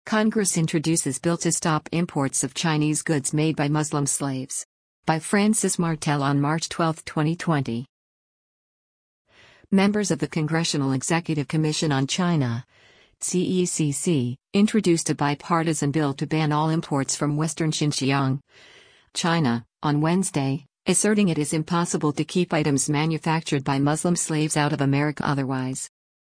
Congress introduces bill to stop imports of Chinese goods made by Muslim slaves. By Francis Martel on March 12, 2020. Members of the Congressional Executive Commission on China, CECC, introduced a bipartisan bill to ban all imports from Western Xinjiang, China, on Wednesday, asserting it is impossible to keep items manufactured by Muslim slaves out of America otherwise.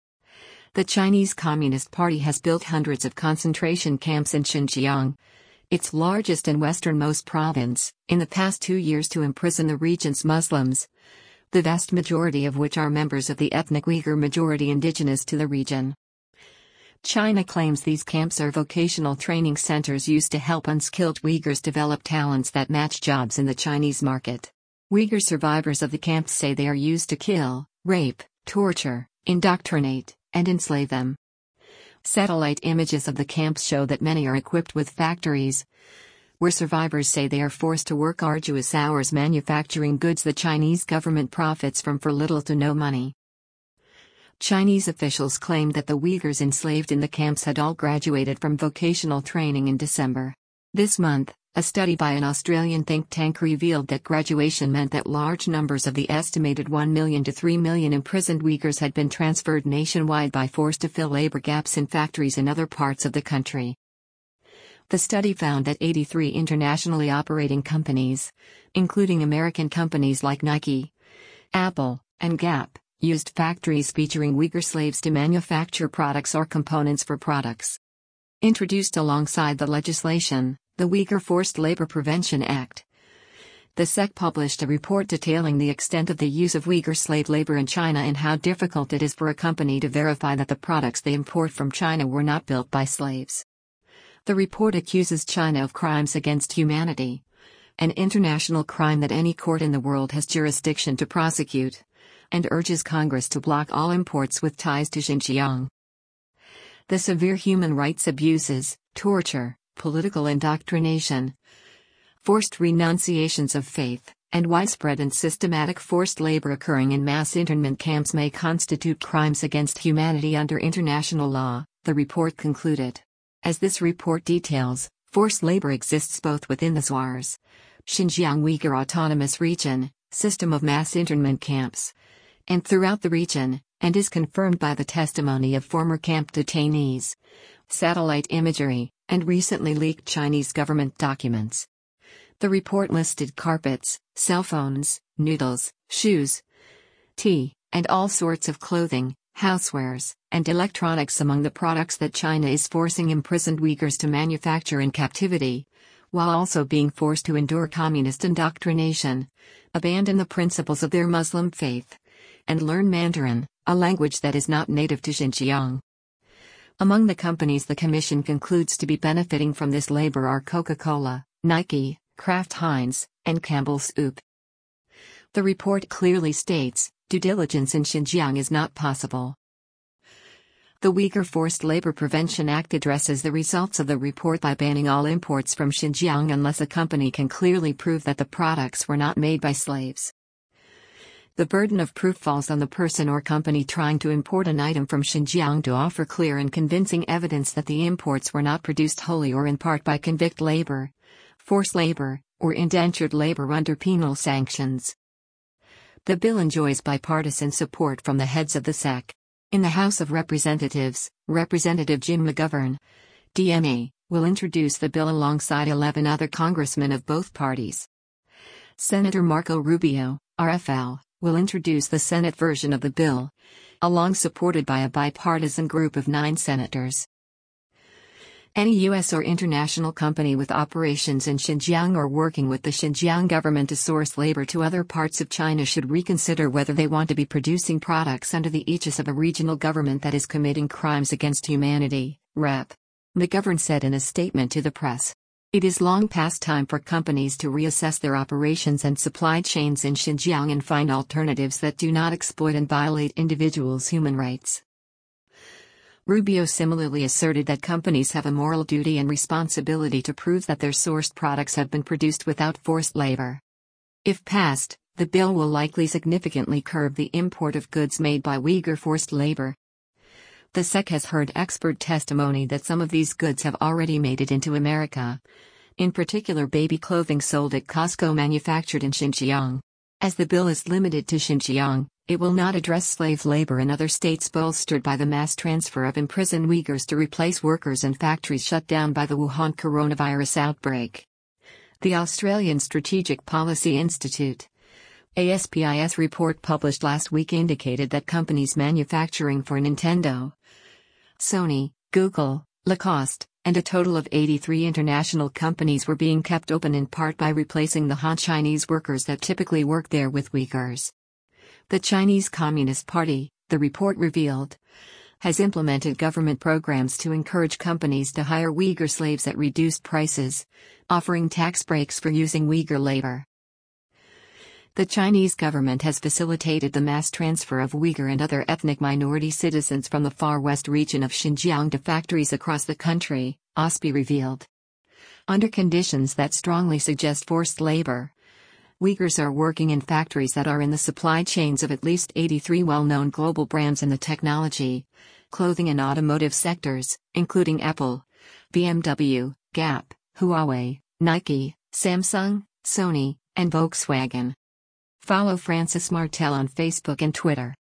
The Chinese Communist Party has built hundreds of concentration camps in Xinjiang, its largest and westernmost province, in the past 2 years to imprison the region's Muslims, the vast majority of which are members of the ethnic Uyghur majority indigenous to the region. China claims these camps are vocational training centers used to help unskilled Uyghurs develop talents that match jobs in the Chinese market. Uyghur survivors of the camps say they are used to kill, rape, torture, indoctrinate, and enslave them. Satellite images of the camps show that many are equipped with factories, where survivors say they are forced to work arduous hours manufacturing goods the Chinese government profits from for little to no money. Chinese officials claimed that the Uyghurs enslaved in the camps had all graduated from vocational training in December. This month, a study by an Australian think tank revealed that graduation meant that large numbers of the estimated 1 million to 3 million imprisoned Uyghurs had been transferred nationwide by force to fill labor gaps in factories in other parts of the country. The study found that 83 internationally operating companies, including American companies like Nike, Apple, and Gap, used factories featuring Uyghur slaves to manufacture products or components for products. Introduced alongside the legislation, the Uyghur Forced Labor Prevention Act, the SEC published a report detailing the extent of the use of Uyghur slave labor in China and how difficult it is for a company to verify that the products they import from China were not built by slaves. The report accuses China of crimes against humanity, an international crime that any court in the world has jurisdiction to prosecute, and urges Congress to block all imports with ties to Xinjiang. The severe human rights abuses, torture, political indoctrination, forced renunciations of faith, and widespread and systematic forced labor occurring in mass internment camps may constitute crimes against humanity under international law, the report concluded. As this report details, forced labor exists both within the XWAR's Xinjiang Uyghur Autonomous Region system of mass internment camps, and throughout the region, and is confirmed by the testimony of former camp detainees, satellite imagery, and recently leaked Chinese government documents. The report listed carpets, cell phones, noodles, shoes, tea, and all sorts of clothing, housewares, and electronics among the products that China is forcing imprisoned Uyghurs to manufacture in captivity, while also being forced to endure communist indoctrination, abandon the principles of their Muslim faith, and learn Mandarin, a language that is not native to Xinjiang. Among the companies the Commission concludes to be benefiting from this labor are Coca-Cola, Nike, Kraft Heinz, and Campbell's Soup. The report clearly states, due diligence in Xinjiang is not possible. The Uyghur Forced Labor Prevention Act addresses the results of the report by banning all imports from Xinjiang unless a company can clearly prove that the products were not made by slaves. The burden of proof falls on the person or company trying to import an item from Xinjiang to offer clear and convincing evidence that the imports were not produced wholly or in part by convict labor, forced labor, or indentured labor under penal sanctions. The bill enjoys bipartisan support from the heads of the SEC. In the House of Representatives, Representative Jim McGovern, DMA, will introduce the bill alongside 11 other congressmen of both parties. Senator Marco Rubio, RFL, will introduce the Senate version of the bill, along supported by a bipartisan group of 9 senators. Any U.S. or international company with operations in Xinjiang or working with the Xinjiang government to source labor to other parts of China should reconsider whether they want to be producing products under the aegis of a regional government that is committing crimes against humanity, Rep. McGovern said in a statement to the press. It is long past time for companies to reassess their operations and supply chains in Xinjiang and find alternatives that do not exploit and violate individuals' human rights. Rubio similarly asserted that companies have a moral duty and responsibility to prove that their sourced products have been produced without forced labor. If passed, the bill will likely significantly curb the import of goods made by Uyghur forced labor. The SEC has heard expert testimony that some of these goods have already made it into America. In particular, baby clothing sold at Costco manufactured in Xinjiang. As the bill is limited to Xinjiang, it will not address slave labor in other states bolstered by the mass transfer of imprisoned Uyghurs to replace workers in factories shut down by the Wuhan coronavirus outbreak. The Australian Strategic Policy Institute ASPIS report published last week indicated that companies manufacturing for Nintendo, Sony, Google, Lacoste, and a total of 83 international companies were being kept open in part by replacing the Han Chinese workers that typically work there with Uyghurs. The Chinese Communist Party, the report revealed, has implemented government programs to encourage companies to hire Uyghur slaves at reduced prices, offering tax breaks for using Uyghur labor. The Chinese government has facilitated the mass transfer of Uyghur and other ethnic minority citizens from the far west region of Xinjiang to factories across the country, ASPI revealed. Under conditions that strongly suggest forced labor, Uyghurs are working in factories that are in the supply chains of at least 83 well-known global brands in the technology, clothing and automotive sectors, including Apple, BMW, Gap, Huawei, Nike, Samsung, Sony, and Volkswagen. Follow Francis Martel on Facebook and Twitter.